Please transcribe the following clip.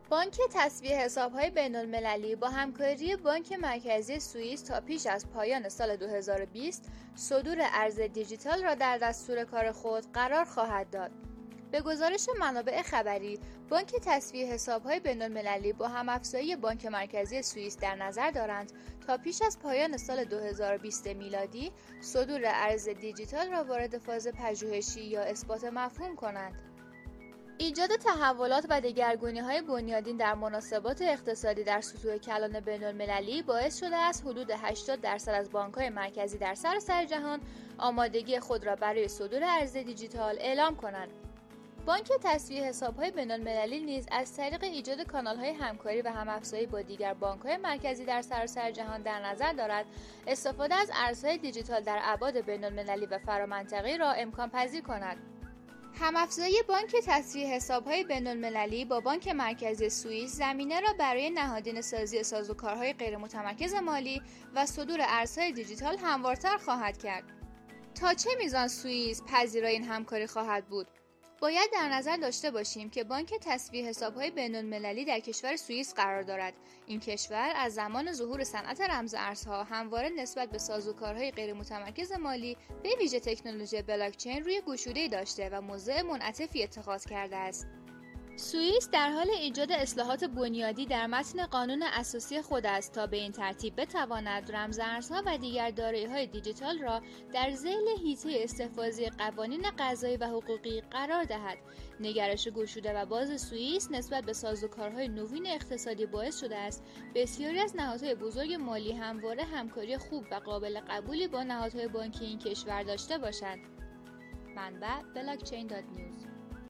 بانک تسویه حساب‌های بین‌المللی با همکاری بانک مرکزی سوئیس تا پیش از پایان سال 2020 صدور ارز دیجیتال را در دستور کار خود قرار خواهد داد. به گزارش منابع خبری، بانک تسویه حساب‌های بین‌المللی با هم‌افزایی بانک مرکزی سوئیس در نظر دارند تا پیش از پایان سال 2020 میلادی صدور ارز دیجیتال را وارد فاز پژوهشی یا اثبات مفهوم کنند. ایجاد تحولات و دگرگونی‌های بنیادین در مناسبات اقتصادی در سطوح کلان بین‌المللی باعث شده است حدود 80% از بانک‌های مرکزی در سراسر جهان آمادگی خود را برای صدور ارز دیجیتال اعلام کنند. بانک تسویه حساب‌های بین‌المللی نیز از طریق ایجاد کانال‌های همکاری و هم‌افزایی با دیگر بانک‌های مرکزی در سراسر جهان در نظر دارد استفاده از ارزهای دیجیتال در ابعاد بین‌المللی و فرامنطقه‌ای را امکان پذیر کند. هم‌افزایی بانک تسویه حساب‌های بین‌المللی با بانک مرکزی سوئیس زمینه را برای نهادینه سازی سازوکارهای غیرمتمرکز مالی و صدور ارزهای دیجیتال هموارتر خواهد کرد. تا چه میزان سوئیس پذیرای این همکاری خواهد بود؟ باید در نظر داشته باشیم که بانک تسویه حساب‌های بین‌المللی در کشور سوئیس قرار دارد. این کشور از زمان ظهور صنعت رمز ارزها همواره نسبت به سازوکارهای غیرمتمرکز مالی به ویژه تکنولوژی بلاکچین روی گشوده‌ای داشته و موضع منعطفی اتخاذ کرده است. سوئیس در حال ایجاد اصلاحات بنیادی در متن قانون اساسی خود است تا به این ترتیب بتواند رمز ارزها و دیگر دارایی‌های دیجیتال را در ذیل حیطه استحفاظی قوانین قضایی و حقوقی قرار دهد. نگرش گشوده و باز سوئیس نسبت به سازوکارهای نوین اقتصادی باعث شده است بسیاری از نهادهای بزرگ مالی همواره همکاری خوب و قابل قبولی با نهادهای بانکی این کشور داشته باشند. منبع blockchain.news